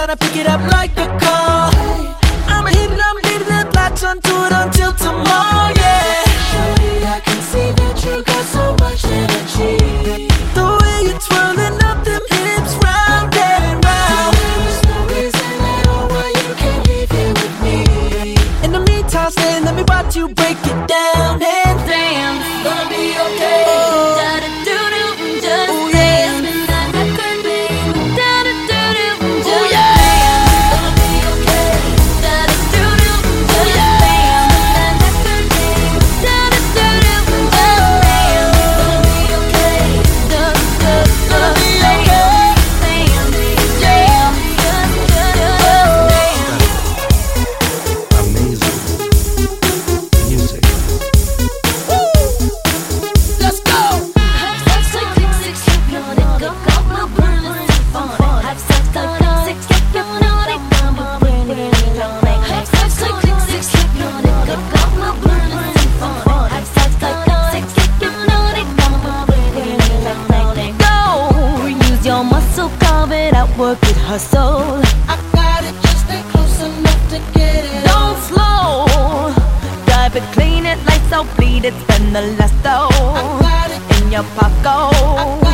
tryna pick it up like a call. I'ma hit it, I'm leaving it, latch onto it until tomorrow, yeah. Shorty, I can see that you got so much energy. The way you're twirling up them hips round and round. There's no reason at all why you can't leave here with me. In the meantime, stay, let me watch you break it down and Damn, it's gonna be okay. Da-da-doo-doo, just ooh, dance. yeah. Midnight record, baby. Da-da-doo-doo, Ooh, just yeah. dance. It's gonna be okay. Da-da-doo-doo, just dance. Midnight record, baby. Da-da-doo-doo, just dance. It's gonna be okay. Gonna be okay. Amazing music. Let's go. Go, use your muscle, carve it out, work it, hustle. I got it, just stay close enough to get it. Don't slow, drive it, clean it, lights out, bleed it, spend the last I dough got it, in your pocket.